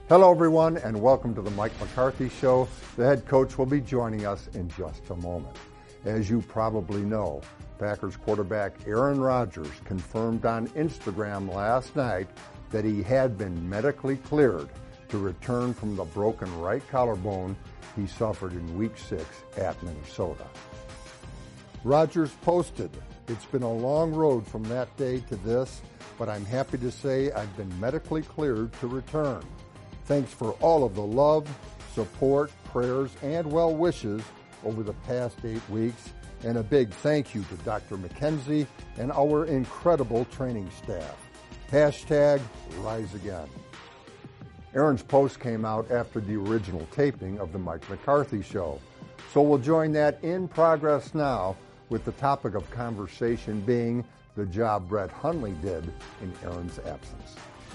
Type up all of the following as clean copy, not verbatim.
Hello, everyone, and welcome to the Mike McCarthy Show. The head coach will be joining us in just a moment. As you probably know, Packers quarterback Aaron Rodgers confirmed on Instagram last night that he had been medically cleared to return from the broken right collarbone he suffered in Week 6 at Minnesota. Rodgers posted, "It's been a long road from that day to this, but I'm happy to say I've been medically cleared to return. Thanks for all of the love, support, prayers, and well wishes over the past 8 weeks, and a big thank you to Dr. McKenzie and our incredible training staff. Hashtag Rise Again." Aaron's post came out after the original taping of the Mike McCarthy Show, so we'll join that in progress now with the topic of conversation being the job Brett Hundley did in Aaron's absence.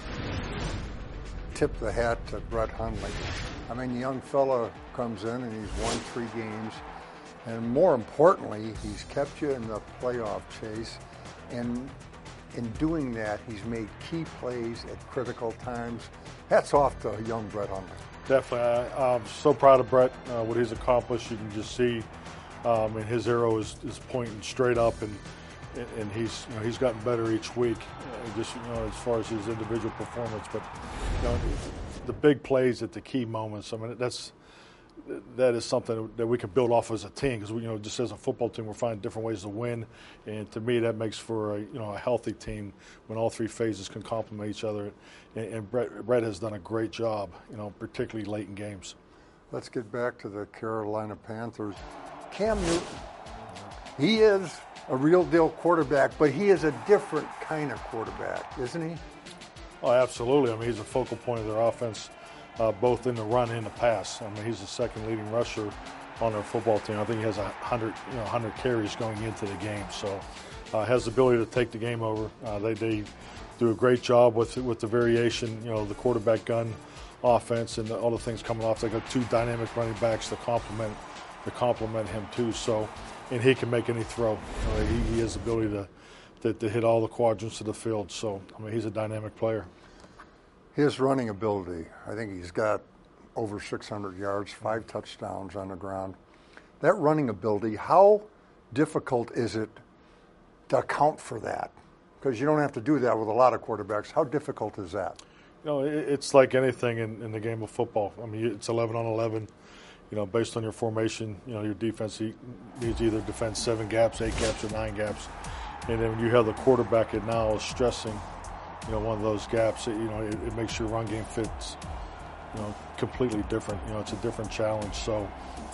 Tip the hat to Brett Hundley. I mean, the young fella comes in and he's won 3 games, and more importantly, he's kept you in the playoff chase, and in doing that, he's made key plays at critical times. Hats off to young Brett Hundley. Definitely. I'm so proud of Brett, what he's accomplished. You can just see, and his arrow is pointing straight up, and he's gotten better each week, just as far as his individual performance. But the big plays at the key moments. I mean, that is something that we can build off as a team, because just as a football team, we're finding different ways to win, and to me, that makes for a healthy team when all 3 phases can complement each other. And Brett has done a great job, particularly late in games. Let's get back to the Carolina Panthers. Cam Newton, he is a real deal quarterback, but he is a different kind of quarterback, isn't he? Oh, absolutely. I mean, he's a focal point of their offense, both in the run and the pass. I mean, he's the second leading rusher on their football team. I think he has 100 carries going into the game. So has the ability to take the game over. They do a great job with the variation, the quarterback gun offense and all the things coming off. They got 2 dynamic running backs to complement him too. So, and he can make any throw. He has the ability to hit all the quadrants of the field. So, I mean, he's a dynamic player. His running ability, I think he's got over 600 yards, 5 touchdowns on the ground. That running ability, how difficult is it to account for that? Because you don't have to do that with a lot of quarterbacks. How difficult is that? It's like anything in the game of football. I mean, it's 11 on 11. Based on your formation, your defense needs to either defend 7 gaps, 8 gaps, or 9 gaps. And then when you have the quarterback that now is stressing, one of those gaps, it makes your run game fits, completely different. It's a different challenge. So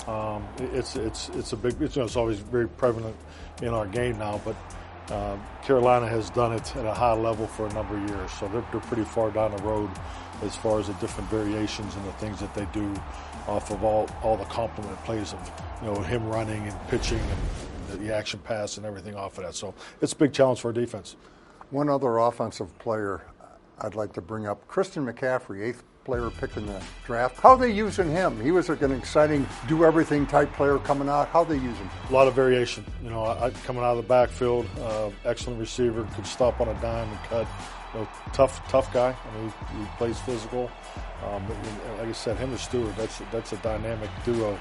it's a big. It's always very prevalent in our game now, but Carolina has done it at a high level for a number of years. So they're pretty far down the road as far as the different variations and the things that they do off of all the complement plays of him running and pitching and the action pass and everything off of that. So it's a big challenge for our defense. One other offensive player I'd like to bring up, Christian McCaffrey, 8th player picked in the draft. How are they using him? He was like an exciting do-everything type player coming out. How are they use him? A lot of variation. Coming out of the backfield, excellent receiver, could stop on a dime and cut. Tough guy. I mean, he plays physical. Like I said, him and Stewart, that's a dynamic duo.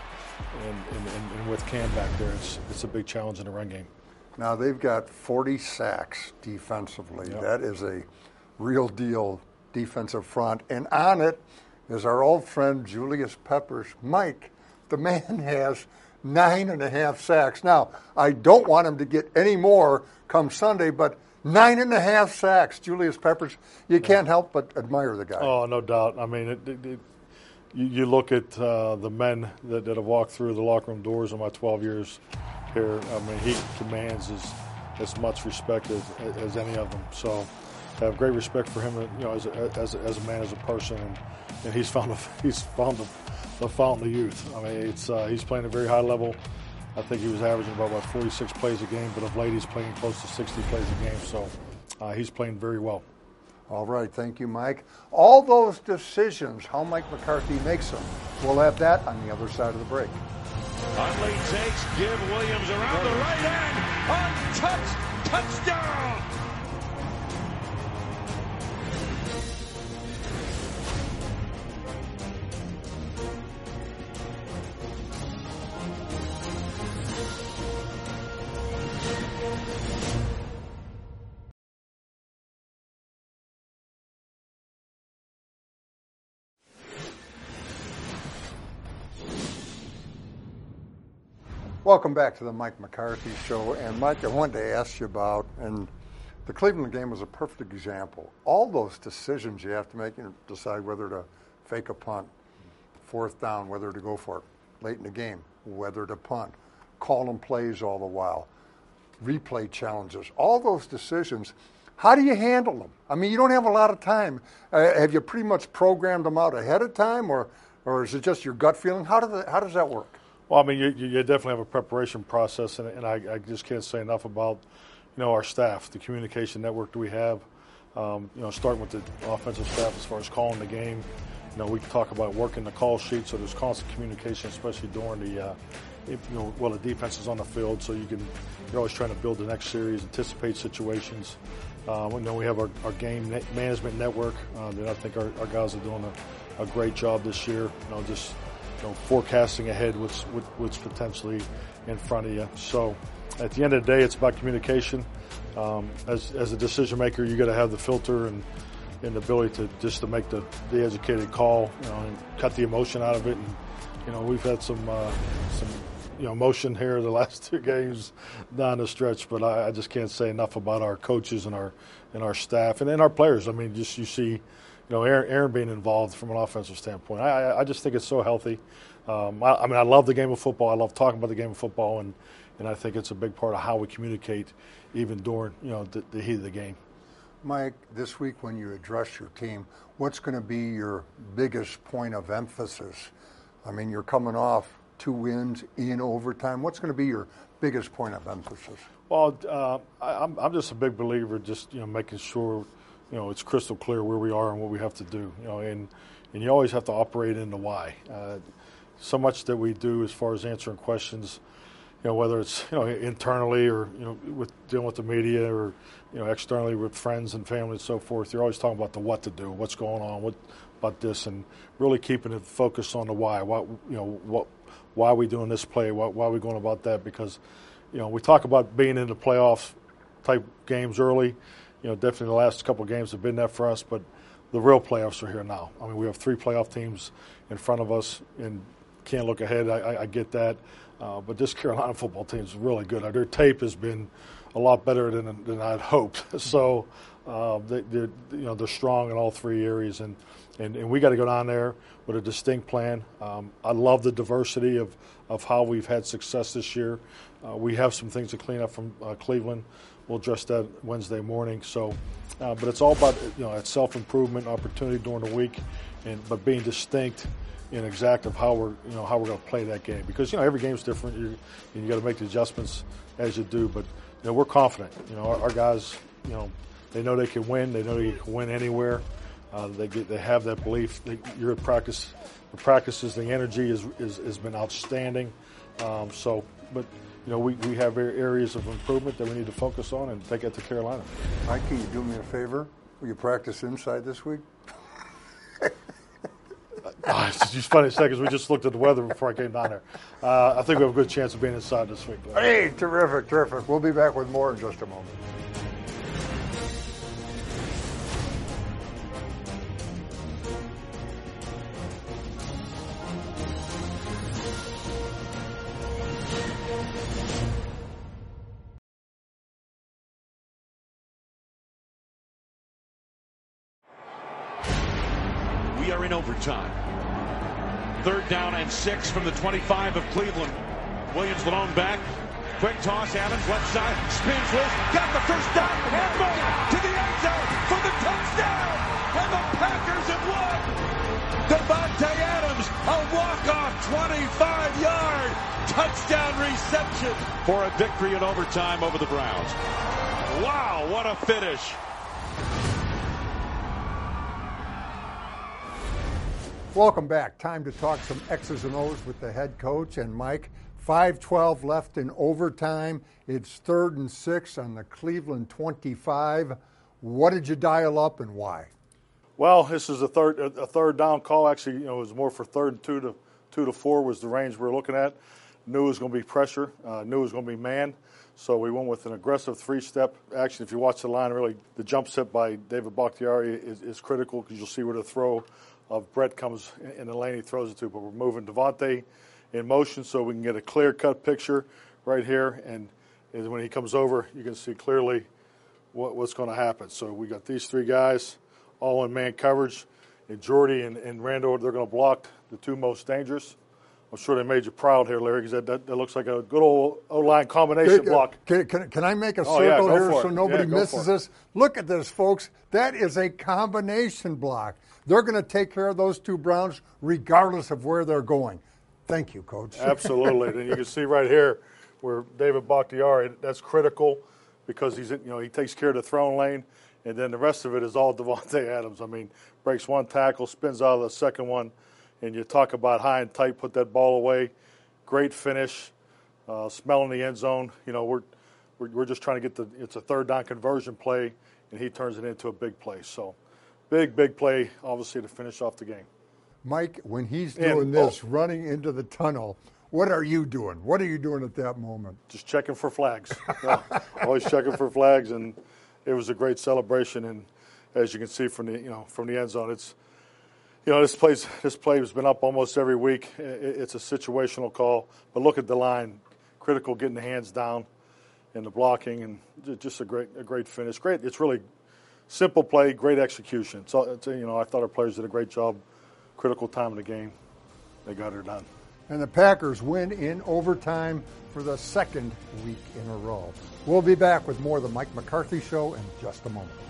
And with Cam back there, it's a big challenge in the run game. Now, they've got 40 sacks defensively. Yep. That is a real deal defensive front. And on it is our old friend Julius Peppers. Mike, the man has 9.5 sacks. Now, I don't want him to get any more come Sunday, but 9.5 sacks, Julius Peppers. You can't help but admire the guy. Oh, no doubt. I mean, you look at the men that have walked through the locker room doors in my 12 years here. I mean, he commands as much respect as any of them. So I have great respect for him, as a man, as a person, and he's found the fountain of youth. I mean, he's playing at a very high level. I think he was averaging about 46 plays a game, but of late he's playing close to 60 plays a game. So he's playing very well. All right, thank you, Mike. All those decisions, how Mike McCarthy makes them, we'll have that on the other side of the break. Hundley takes, give Williams around the right end, untouched, touchdown! Welcome back to the Mike McCarthy Show. And Mike, I wanted to ask you about, and the Cleveland game was a perfect example. All those decisions you have to make, decide whether to fake a punt, fourth down, whether to go for it, late in the game, whether to punt, calling plays all the while, replay challenges, all those decisions. How do you handle them? I mean, you don't have a lot of time. Have you pretty much programmed them out ahead of time, or is it just your gut feeling? How does that work? Well, I mean, you definitely have a preparation process, and I just can't say enough about, our staff, the communication network that we have. Starting with the offensive staff as far as calling the game. We talk about working the call sheet, so there's constant communication, especially during the the defense is on the field, so you're always trying to build the next series, anticipate situations. We have our game management network that I think our guys are doing a great job this year. Forecasting ahead what's potentially in front of you. So at the end of the day, it's about communication. As a decision maker, you got to have the filter and the ability to make the educated call, and cut the emotion out of it. And we've had some emotion here the last two games down the stretch, but I just can't say enough about our coaches and our staff and our players. I mean, you see, Aaron being involved from an offensive standpoint. I just think it's so healthy. I love the game of football. I love talking about the game of football, and I think it's a big part of how we communicate even during the heat of the game. Mike, this week when you address your team, what's going to be your biggest point of emphasis? I mean, you're coming off 2 wins in overtime. What's going to be your biggest point of emphasis? Well, I'm just a big believer, just making sure it's crystal clear where we are and what we have to do. And you always have to operate in the why. So much that we do as far as answering questions, whether it's internally or with dealing with the media or externally with friends and family and so forth. You're always talking about the what to do, what's going on, what about this, and really keeping it focused on the why. Why are we doing this play? Why are we going about that? Because we talk about being in the playoff type games early. Definitely the last couple of games have been that for us, but the real playoffs are here now. I mean, we have 3 playoff teams in front of us and can't look ahead. I get that. But this Carolina football team is really good. Their tape has been a lot better than I'd hoped. So they're strong in all 3 areas, and we got to go down there with a distinct plan. I love the diversity of how we've had success this year. We have some things to clean up from Cleveland. We'll address that Wednesday morning. So, but it's all about self-improvement, opportunity during the week, but being distinct and exact of how we're going to play that game, because every game's different. You got to make the adjustments as you do. But we're confident. Our guys, they know they can win. They know they can win anywhere. They have that belief. You're at practice. The practices, the energy has been outstanding. But we have areas of improvement that we need to focus on and take it to Carolina. Mike, can you do me a favor? Will you practice inside this week? It's just funny because we just looked at the weather before I came down there. I think we have a good chance of being inside this week. Hey, terrific. We'll be back with more in just a moment. We are in overtime. 3rd down and 6 from the 25 of Cleveland. Williams the lone back. Quick toss, Adams left side, spins loose, got the first down, and moved to the end zone for the touchdown, and the Packers have won. Davante Adams, a walk-off 25-yard touchdown reception for a victory in overtime over the Browns. Wow, what a finish. Welcome back. Time to talk some X's and O's with the head coach and Mike. 5:12 left in overtime. It's 3rd and 6 on the Cleveland 25. What did you dial up and why? Well, this is a third down call. Actually, it was more for 3rd and 2 to 4 was the range we were looking at. Knew it was going to be pressure. Knew it was going to be man. So we went with an aggressive 3-step. Actually, if you watch the line, really, the jump set by David Bakhtiari is critical because you'll see where the throw of Brett comes in the lane he throws it to. But we're moving Davante in motion so we can get a clear-cut picture right here. And when he comes over, you can see clearly what's going to happen. So we got these three guys all in man coverage. And Jordy and Randall, they're going to block the two most dangerous. I'm sure they made you proud here, Larry, because that looks like a good old O-line combination block. Can I make a circle here so nobody misses this? Look at this, folks. That is a combination block. They're going to take care of those two Browns regardless of where they're going. Thank you, Coach. Absolutely. And you can see right here where David Bakhtiari, that's critical because he takes care of the throwing lane, and then the rest of it is all Davante Adams. I mean, breaks one tackle, spins out of the second one. And you talk about high and tight, put that ball away. Great finish, smelling the end zone. We're just trying to get it's a third down conversion play, and he turns it into a big play. So big play, obviously, to finish off the game. Mike, when he's doing this, running into the tunnel, what are you doing? What are you doing at that moment? Just checking for flags. Always checking for flags, and it was a great celebration. And as you can see from the end zone, it's. This play has been up almost every week. It's a situational call, but look at the line, critical getting the hands down and the blocking, and just a great finish. Great, it's really simple play, great execution. So I thought our players did a great job. Critical time in the game, they got her done. And the Packers win in overtime for the second week in a row. We'll be back with more of the Mike McCarthy Show in just a moment.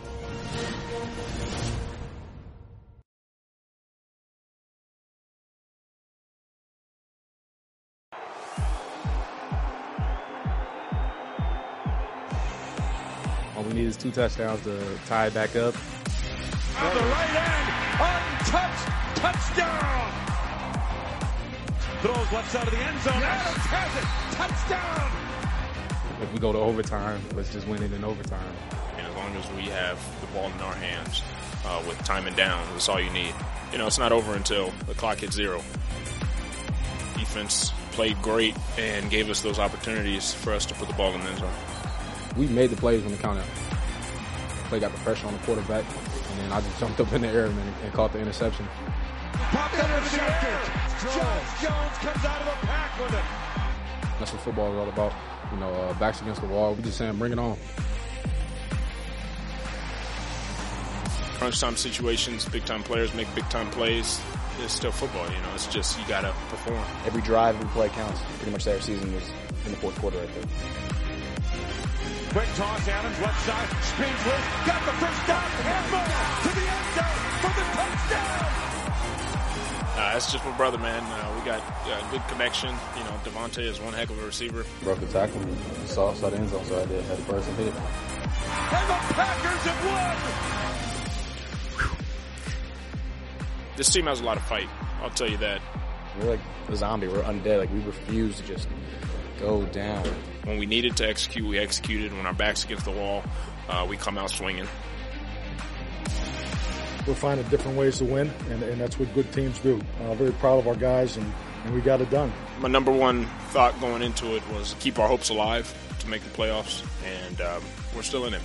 All we need is 2 touchdowns to tie it back up. On the right end, untouched, touchdown! Throws left side of the end zone, Adams has it, touchdown! If we go to overtime, let's just win it in overtime. And as long as we have the ball in our hands with timing down, that's all you need. It's not over until the clock hits 0. Defense played great and gave us those opportunities for us to put the ball in the end zone. We made the plays when it counted. Play got the pressure on the quarterback, and then I just jumped up in the air and caught the interception. Popped up into the air. Jones comes out of the pack with it. That's what football is all about. Backs against the wall. We're just saying, bring it on. Crunch time situations, big time players make big time plays. It's still football, It's just you gotta perform. Every drive, every play counts. Pretty much their season was in the fourth quarter right there. Quick toss, Adams, left side, spins loose, got the first down, and more to the end zone for the touchdown! That's just my brother, man. We got good connection. Davante is one heck of a receiver. Broke the tackle, saw the end zone, so I did. Had the first and hit it. And the Packers have won! This team has a lot of fight, I'll tell you that. We're like a zombie, we're undead, we refuse to just go down. When we needed to execute, we executed. When our back's against the wall, we come out swinging. We're finding different ways to win, and that's what good teams do. Very proud of our guys, and we got it done. My number one thought going into it was keep our hopes alive to make the playoffs, and we're still in it.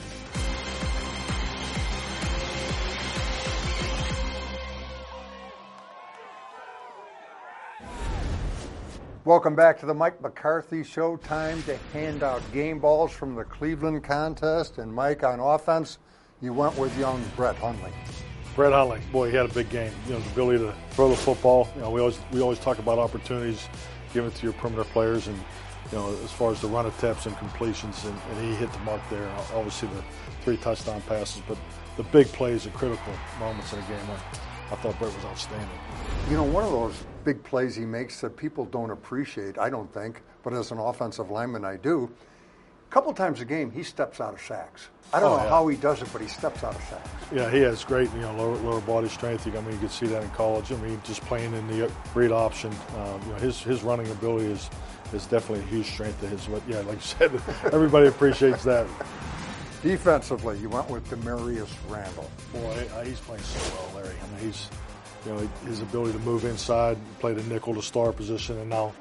Welcome back to the Mike McCarthy Show. Time to hand out game balls from the Cleveland contest. And Mike, on offense, you went with young Brett Hundley. Brett Hundley, boy, he had a big game. The ability to throw the football. We always talk about opportunities given to your perimeter players, and as far as the run attempts and completions, and he hit the mark there. Obviously, the 3 touchdown passes, but the big plays at critical moments in a game. I thought Brett was outstanding. One of those big plays he makes that people don't appreciate, I don't think, but as an offensive lineman, I do. A couple times a game, he steps out of sacks. I don't know how he does it, but he steps out of sacks. Yeah, he has great, lower body strength. You can see that in college. Just playing in the read option, his running ability is definitely a huge strength to his. But yeah, like you said, everybody appreciates that. Defensively, you went with Demarius Randall. Boy, he's playing so well, Larry. He's, his ability to move inside, play the nickel to star position, and now,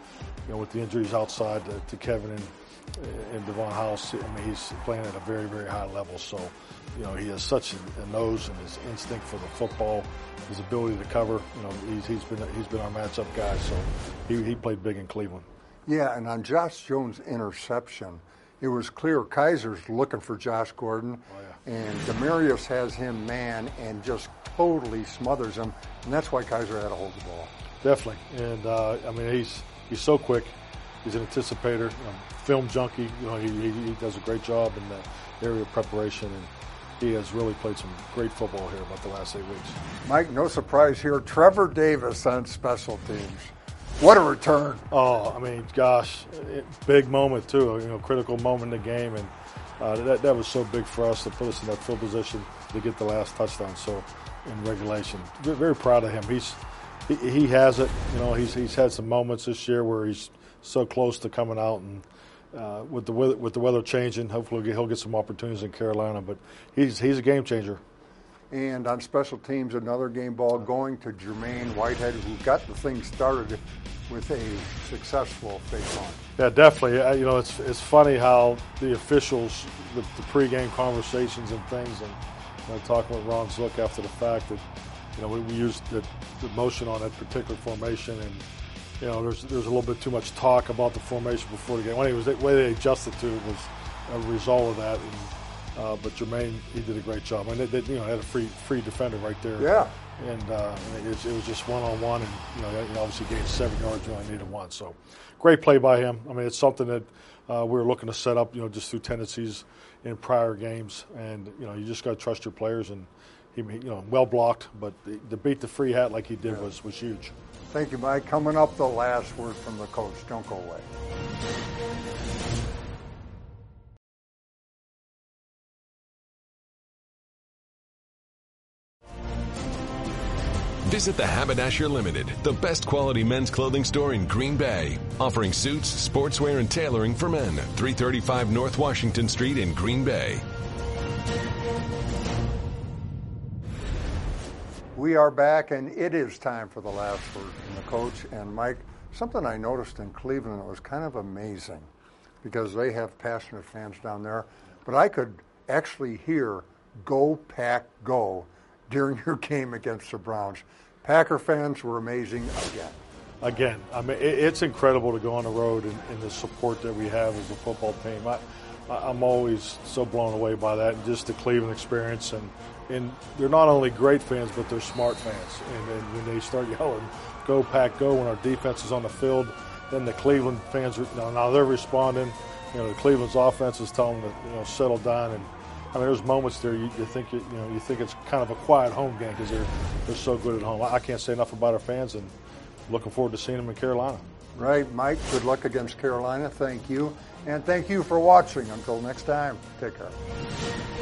with the injuries outside to Kevin and Devon House, I mean, he's playing at a very, very high level. So, he has such a nose and his instinct for the football, his ability to cover. He's been our matchup guy. So he played big in Cleveland. Yeah, and on Josh Jones' interception, it was clear Kaiser's looking for Josh Gordon, and Demarius has him man and just totally smothers him, and that's why Kaiser had to hold the ball. Definitely, and I mean he's so quick. He's an anticipator, film junkie. He does a great job in the area of preparation, and he has really played some great football here about the last 8 weeks. Mike, no surprise here. Trevor Davis on special teams. What a return. Oh, I mean, gosh, big moment too, critical moment in the game, and that was so big for us to put us in that field position to get the last touchdown. So in regulation, very proud of him. He has it. He's had some moments this year where he's so close to coming out, and with the weather changing, hopefully he'll get some opportunities in Carolina. But he's a game changer. And on special teams, another game ball going to Jermaine Whitehead, who got the thing started with a successful fake punt. Yeah, definitely. It's funny how the officials, the pregame conversations and things, and talking with Ron Zook after the fact that we used the motion on that particular formation, and there's a little bit too much talk about the formation before the game. The way they adjusted to it was a result of that. But Jermaine, he did a great job. I mean, they had a free defender right there. Yeah. And it was just one-on-one, and obviously gained 7 yards when I needed 1. So, great play by him. I mean, it's something that we were looking to set up, just through tendencies in prior games, and you just got to trust your players. And he, well blocked, but to beat the free hat like he did was huge. Thank you, Mike. Coming up, the last word from the coach. Don't go away. Visit the Haberdasher Limited, the best quality men's clothing store in Green Bay, offering suits, sportswear, and tailoring for men. 335 North Washington Street in Green Bay. We are back, and it is time for the last word from the coach. And Mike, something I noticed in Cleveland that was kind of amazing, because they have passionate fans down there, but I could actually hear "Go Pack Go" during your game against the Browns. Packer fans were amazing again. I mean, it's incredible to go on the road and the support that we have as a football team. I'm always so blown away by that, and just the Cleveland experience. And they're not only great fans, but they're smart fans. And when they start yelling, "Go Pack Go," when our defense is on the field, then the Cleveland fans now they're responding. The Cleveland's offense is telling them to settle down. And I mean, there's moments there you think it's kind of a quiet home game because they're so good at home. I can't say enough about our fans, and looking forward to seeing them in Carolina. Right, Mike. Good luck against Carolina. Thank you, and thank you for watching. Until next time, take care.